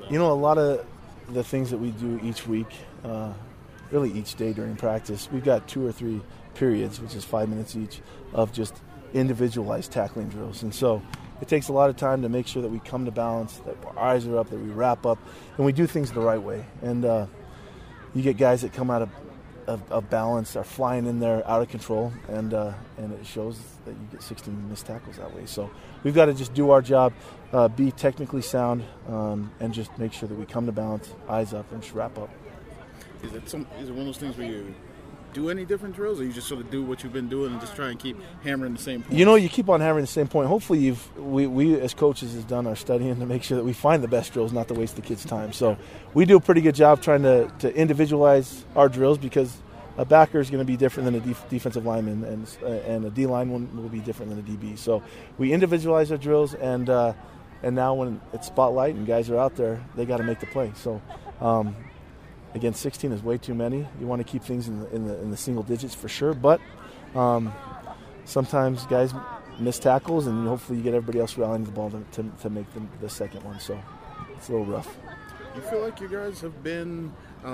A lot of the things that we do each week, really each day during practice, we've got 2 or 3 periods, which is 5 minutes each, of just individualized tackling drills. And so it takes a lot of time to make sure that we come to balance, that our eyes are up, that we wrap up, and we do things the right way. And you get guys that come out of balance, are flying in there out of control, and it shows that you get 16 missed tackles that way. So we've got to just do our job, be technically sound, and just make sure that we come to balance, eyes up, and just wrap up. Is it one of those things where you do any different drills, or you just sort of do what you've been doing and just try and keep hammering the same point? You keep on hammering the same point. Hopefully we as coaches have done our studying to make sure that we find the best drills, not to waste the kids' time. So we do a pretty good job trying to individualize our drills, because a backer is going to be different than a defensive lineman, and a D-line one will be different than a DB. So we individualize our drills, and now when it's spotlight and guys are out there, they got to make the play. So again, 16 is way too many. You want to keep things in the single digits for sure, but sometimes guys miss tackles, and hopefully you get everybody else rallying the ball to make the second one. So it's a little rough. You feel like you guys have been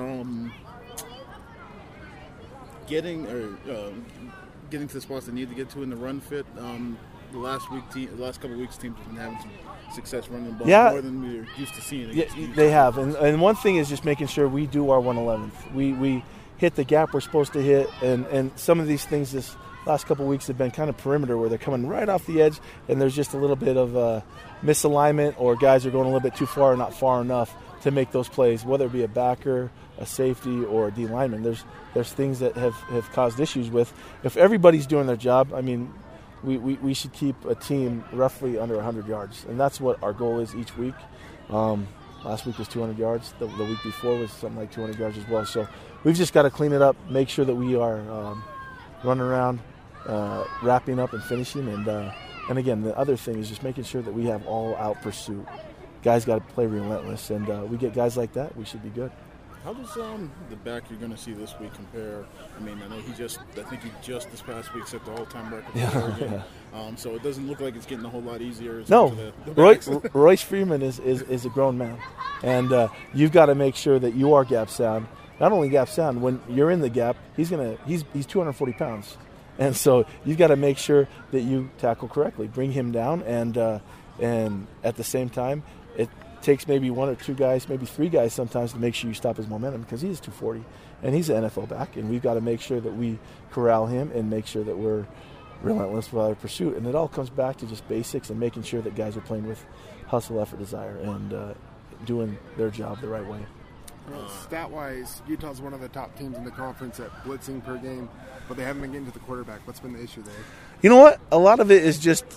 getting to the spots they need to get to in the run fit? The last couple of weeks, teams have been having some success running the ball more than we're used to seeing. Yeah, they have. And one thing is just making sure we do our 111th. We hit the gap we're supposed to hit, and some of these things this last couple of weeks have been kind of perimeter, where they're coming right off the edge, and there's just a little bit of misalignment, or guys are going a little bit too far or not far enough to make those plays, whether it be a backer, a safety, or a D lineman. There's things that have caused issues with. If everybody's doing their job, I mean, we should keep a team roughly under 100 yards, and that's what our goal is each week. Last week was 200 yards. The week before was something like 200 yards as well. So we've just got to clean it up, make sure that we are running around, wrapping up and finishing. And again, the other thing is just making sure that we have all-out pursuit. Guys got to play relentless, and we get guys like that, we should be good. How does the back you're going to see this week compare? I mean, I know he just this past week set the all-time record for Oregon. So it doesn't look like it's getting a whole lot easier. No, Royce Freeman is a grown man, and you've got to make sure that you are gap sound. Not only gap sound, when you're in the gap, he's 240 pounds, and so you've got to make sure that you tackle correctly, bring him down, and at the same time, it takes maybe 1 or 2 guys, maybe 3 guys sometimes, to make sure you stop his momentum, because he is 240 and he's an NFL back, and we've got to make sure that we corral him and make sure that we're relentless with our pursuit. And it all comes back to just basics and making sure that guys are playing with hustle, effort, desire, and doing their job the right way. Stat-wise, Utah's one of the top teams in the conference at blitzing per game, but they haven't been getting to the quarterback. What's been the issue there? You know what? A lot of it is just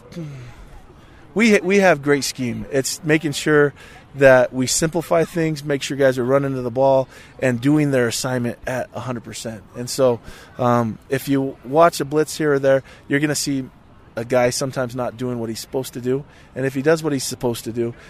we have great scheme. It's making sure that we simplify things, make sure guys are running to the ball and doing their assignment at 100%. And so if you watch a blitz here or there, you're going to see a guy sometimes not doing what he's supposed to do. And if he does what he's supposed to do,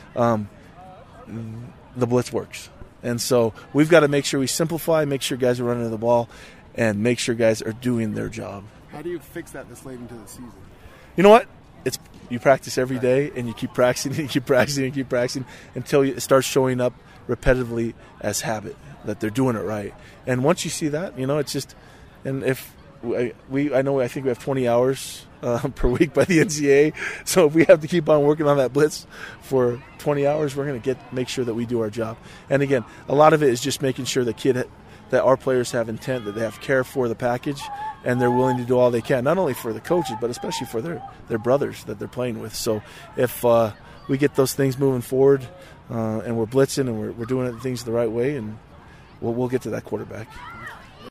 the blitz works. And so we've got to make sure we simplify, make sure guys are running to the ball, and make sure guys are doing their job. How do you fix that this late into the season? You know what? You practice every day, and you keep practicing and you keep practicing and keep practicing until it starts showing up repetitively as habit, that they're doing it right. And once you see that, it's just – and if I think we have 20 hours per week by the NCAA. So if we have to keep on working on that blitz for 20 hours, we're going to make sure that we do our job. And again, a lot of it is just making sure that our players have intent, that they have care for the package, and they're willing to do all they can, not only for the coaches, but especially for their brothers that they're playing with. So if we get those things moving forward and we're blitzing and we're doing things the right way, and we'll get to that quarterback.